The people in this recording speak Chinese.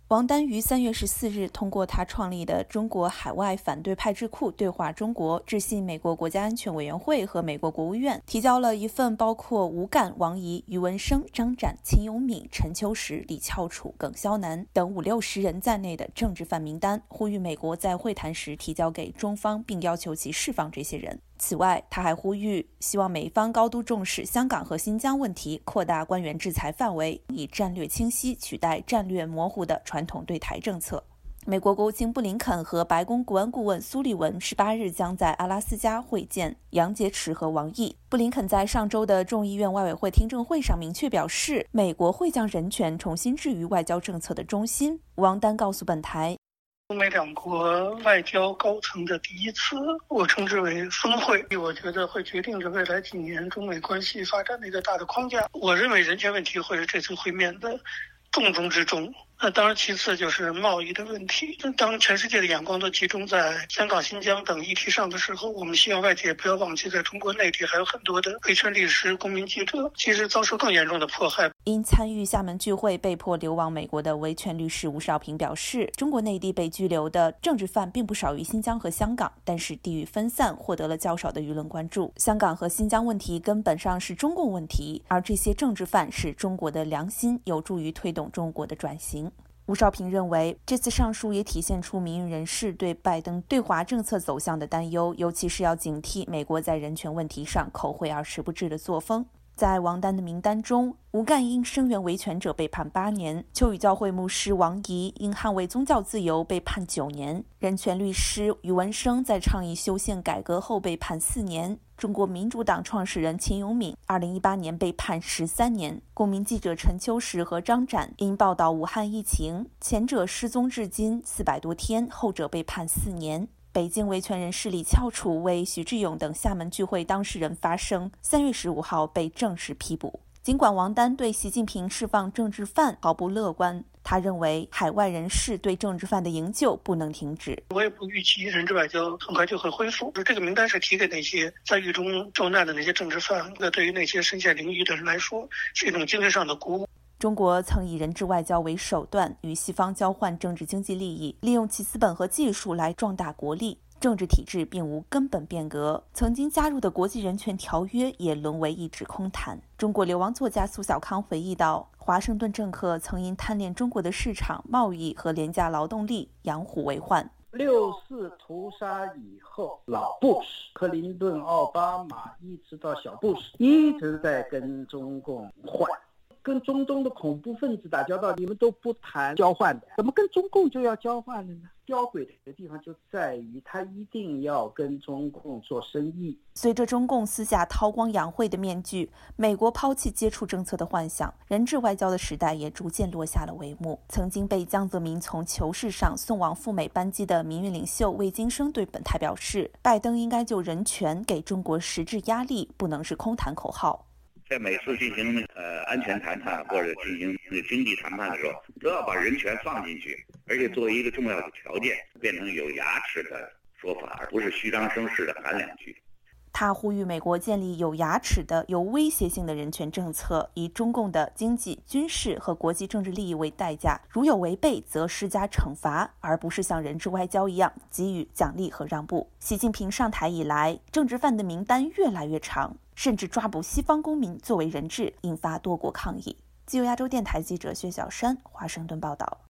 王丹于3月14日通过他创立的中国海外反对派智库对话中国致信美国国家安全委员会和美国国务院，提交了一份包括吴干、王怡、余文生、张展、秦永敏、陈秋实、李翘楚、耿肖南等50-60人在内的政治犯名单，呼吁美国在会谈时提交给中方，并要求其释放这些人。此外，他还呼吁希望美方高度重视香港和新疆问题，扩大官员制裁范围，以战略清晰取代战略模糊的传统对台政策。美国国务卿布林肯和白宫国安顾问苏利文18日将在阿拉斯加会见杨洁篪和王毅。布林肯在上周的众议院外委会听证会上明确表示，美国会将人权重新置于外交政策的中心。王丹告诉本台， 中美两国外交高层的第一次，我称之为峰会，我觉得会决定着未来几年中美关系发展的一个大的框架。我认为人权问题会是这次会面的重中之重。当然其次就是贸易的问题。当全世界的眼光都集中在香港、新疆等议题上的时候，我们希望外界不要忘记，在中国内地还有很多的维权律师、公民记者，其实遭受更严重的迫害。 因参与厦门聚会被迫流亡美国的维权律师吴少平表示，中国内地被拘留的政治犯并不少于新疆和香港，但是地域分散，获得了较少的舆论关注。香港和新疆问题根本上是中共问题，而这些政治犯是中国的良心，有助于推动中国的转型。吴少平认为，这次上述也体现出民运人士对拜登对华政策走向的担忧，尤其是要警惕美国在人权问题上口惠而实不至的作风。在王丹的名单中，吴干因声援维权者被判8年，秋雨教会牧师王怡因捍卫宗教自由被判9年，人权律师余文生在倡议修宪改革后被判4年，中国民主党创始人秦永敏2018年被判13年，公民记者陈秋实和张展因报道武汉疫情，前者失踪至今400多天，后者被判4年。北京维权人士李翘楚为徐志勇等厦门聚会当事人发声，3月15号被正式批捕。尽管王丹对习近平释放政治犯毫不乐观，他认为海外人士对政治犯的营救不能停止。 我也不预期人质外交很快就会恢复。这个名单是提给那些在狱中受难的那些政治犯，对于那些身陷囹圄的人来说，是一种精神上的鼓舞。 中国曾以人质外交为手段，与西方交换政治经济利益，利用其资本和技术来壮大国力。政治体制并无根本变革，曾经加入的国际人权条约也沦为一纸空谈。中国流亡作家苏小康回忆道，华盛顿政客曾因贪恋中国的市场、贸易和廉价劳动力，养虎为患。 6·4屠杀以后，老布什、克林顿、奥巴马一直到小布什，一直在跟中共换。跟中东的恐怖分子打交道，你们都不谈交换的，怎么跟中共就要交换了呢？吊诡的地方就在于他一定要跟中共做生意。 随着中共撕下韬光养晦的面具，美国抛弃接触政策的幻想，人质外交的时代也逐渐落下了帷幕。曾经被江泽民从囚室上送往赴美班机的民运领袖魏京生对本台表示，拜登应该就人权给中国实质压力，不能是空谈口号。 在每次进行安全谈判或者进行经济谈判的时候，都要把人权放进去，而且作为一个重要的条件，变成有牙齿的说法，而不是虚张声势的喊两句。 他呼吁美国建立有牙齿的、有威胁性的人权政策，以中共的经济、军事和国际政治利益为代价，如有违背则施加惩罚，而不是像人质外交一样给予奖励和让步。习近平上台以来，政治犯的名单越来越长，甚至抓捕西方公民作为人质，引发多国抗议。自由亚洲电台记者薛小山华盛顿报道。